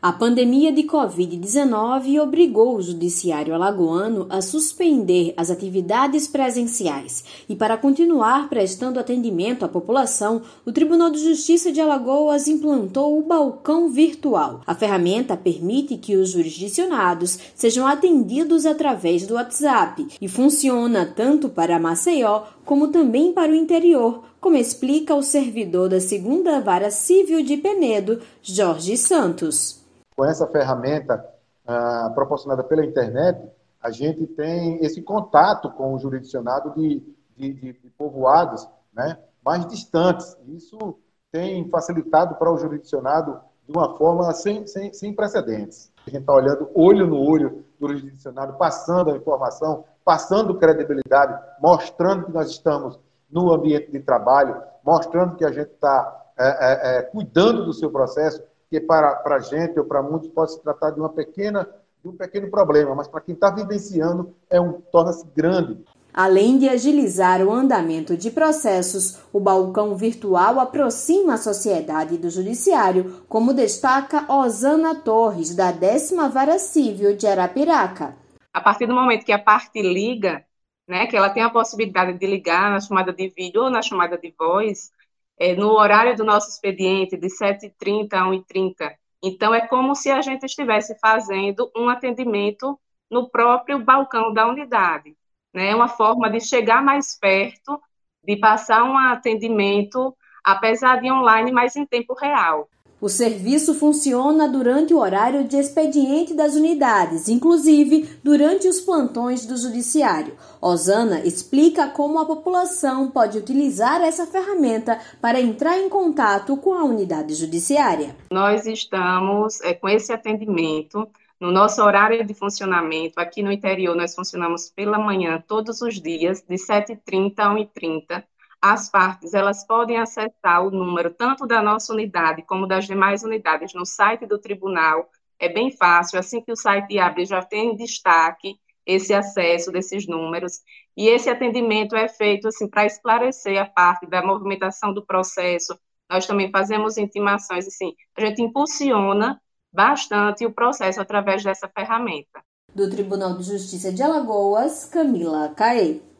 A pandemia de Covid-19 obrigou o Judiciário alagoano a suspender as atividades presenciais e, para continuar prestando atendimento à população, o Tribunal de Justiça de Alagoas implantou o balcão virtual. A ferramenta permite que os jurisdicionados sejam atendidos através do WhatsApp e funciona tanto para Maceió como também para o interior, como explica o servidor da 2ª Vara Civil de Penedo, Jorge Santos. Com essa ferramenta proporcionada pela internet, a gente tem esse contato com o jurisdicionado de povoados, né, mais distantes. Isso tem facilitado para o jurisdicionado de uma forma sem precedentes. A gente está olhando olho no olho do jurisdicionado, passando a informação, passando credibilidade, mostrando que nós estamos no ambiente de trabalho, mostrando que a gente está cuidando do seu processo, que para a gente ou para muitos pode se tratar de um pequeno problema, mas para quem está vivenciando torna-se grande. Além de agilizar o andamento de processos, o balcão virtual aproxima a sociedade do judiciário, como destaca Osana Torres, da 10ª Vara Civil de Arapiraca. A partir do momento que a parte liga, né, que ela tem a possibilidade de ligar na chamada de vídeo ou na chamada de voz, no horário do nosso expediente, de 7h30 a 1h30. Então, é como se a gente estivesse fazendo um atendimento no próprio balcão da unidade. É uma forma de chegar mais perto, de passar um atendimento, apesar de online, mas em tempo real. O serviço funciona durante o horário de expediente das unidades, inclusive durante os plantões do Judiciário. Osana explica como a população pode utilizar essa ferramenta para entrar em contato com a unidade judiciária. Nós estamos com esse atendimento no nosso horário de funcionamento. Aqui no interior, nós funcionamos pela manhã todos os dias, de 7h30 a 1h30. As partes, elas podem acessar o número tanto da nossa unidade como das demais unidades no site do tribunal. É bem fácil, assim que o site abre, já tem em destaque esse acesso desses números. E esse atendimento é feito assim, para esclarecer a parte da movimentação do processo. Nós também fazemos intimações, assim, a gente impulsiona bastante o processo através dessa ferramenta. Do Tribunal de Justiça de Alagoas, Camila Caê.